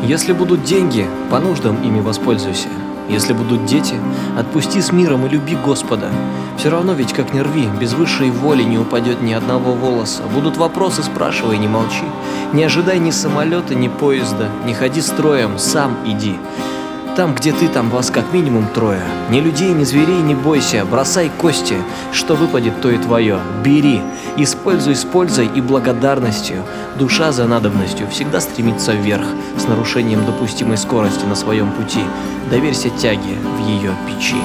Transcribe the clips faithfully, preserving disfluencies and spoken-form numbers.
Если будут деньги, по нуждам ими воспользуйся. Если будут дети, отпусти с миром и люби Господа. Все равно ведь как ни рви, без высшей воли не упадет ни одного волоса. Будут вопросы, спрашивай, не молчи. Не ожидай ни самолета, ни поезда. Не ходи строем, сам иди. Там, где ты, там вас как минимум трое. Ни людей, ни зверей не бойся. Бросай кости, что выпадет, то и твое. Бери, используй с пользой и благодарностью. Душа за надобностью всегда стремится вверх, с нарушением допустимой скорости на своем пути. Доверься тяге в ее печи.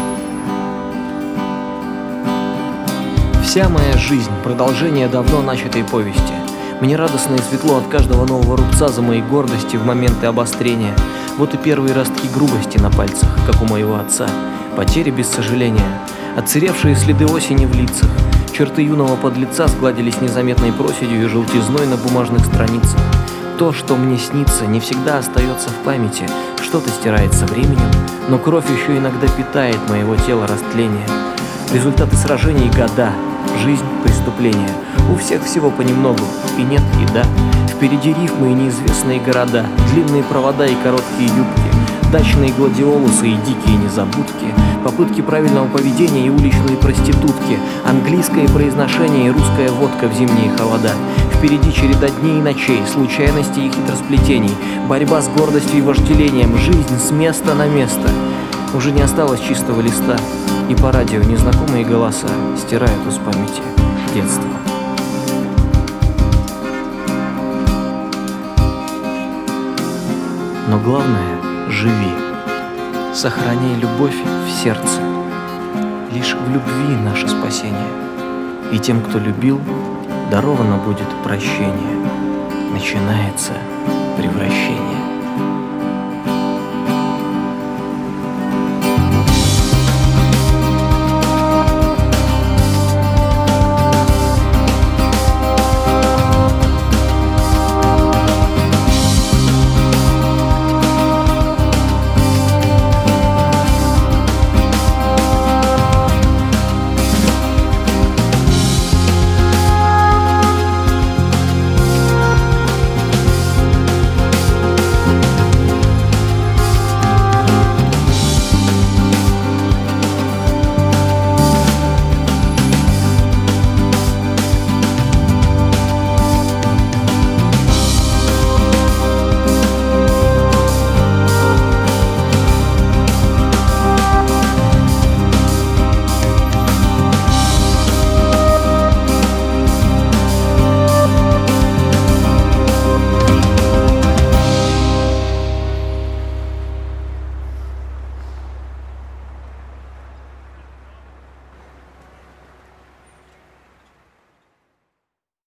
Вся моя жизнь — продолжение давно начатой повести. Мне радостно и светло от каждого нового рубца за моей гордости в моменты обострения. Вот и первые ростки грубости на пальцах, как у моего отца. Потери без сожаления, отсыревшие следы осени в лицах. Черты юного подлеца сгладились незаметной проседью и желтизной на бумажных страницах. То, что мне снится, не всегда остается в памяти. Что-то стирается временем, но кровь еще иногда питает моего тела растление. Результаты сражений — года, жизнь — преступление. У всех всего понемногу, и нет, и да. Впереди рифмы и неизвестные города, длинные провода и короткие юбки, дачные гладиолусы и дикие незабудки, попытки правильного поведения и уличные проститутки, английское произношение и русская водка в зимние холода. Впереди череда дней и ночей, случайностей и хитросплетений, борьба с гордостью и вожделением, жизнь с места на место. Уже не осталось чистого листа, и по радио незнакомые голоса стирают из памяти детство. Но главное — живи, сохраняй любовь в сердце. Лишь в любви наше спасение, и тем, кто любил, даровано будет прощение. Начинается превращение.